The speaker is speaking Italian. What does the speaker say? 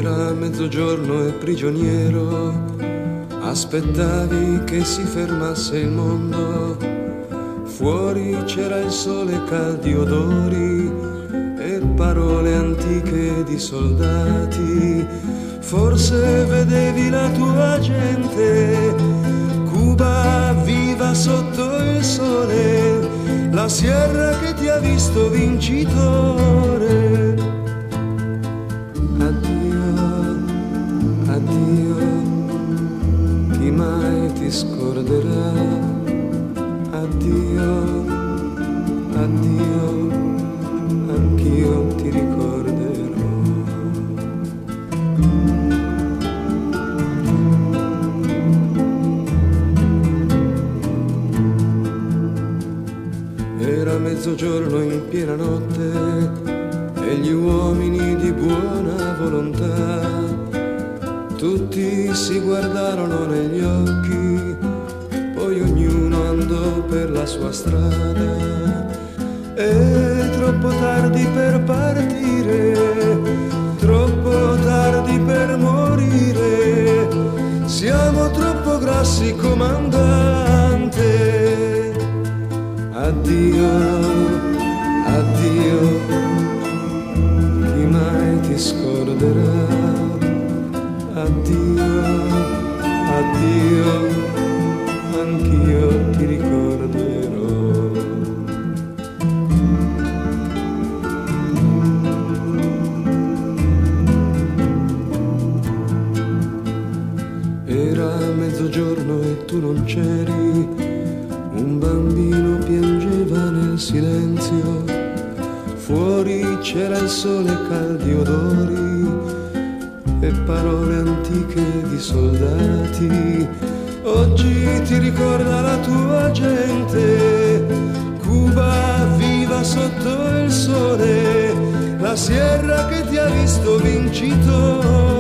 Era mezzogiorno e prigioniero, aspettavi che si fermasse il mondo. Fuori c'era il sole, caldi odori e parole antiche di soldati. Forse vedevi la tua gente, Cuba viva sotto il sole, la sierra che ti ha visto vincitore. Addio, chi mai ti scorderà? Addio, anch'io ti ricorderò. Era mezzogiorno in piena notte e gli uomini di buona volontà tutti si guardarono negli occhi, poi ognuno andò per la sua strada. È troppo tardi per partire, troppo tardi per morire, siamo troppo grassi, comandante. Addio, chi mai ti scorderà? Addio, anch'io ti ricorderò. Era mezzogiorno e tu non c'eri, un bambino piangeva nel silenzio, fuori c'era il sole, caldi odori e parole antiche di soldati. Oggi ti ricorda la tua gente, Cuba viva sotto il sole, la sierra che ti ha visto vincitore.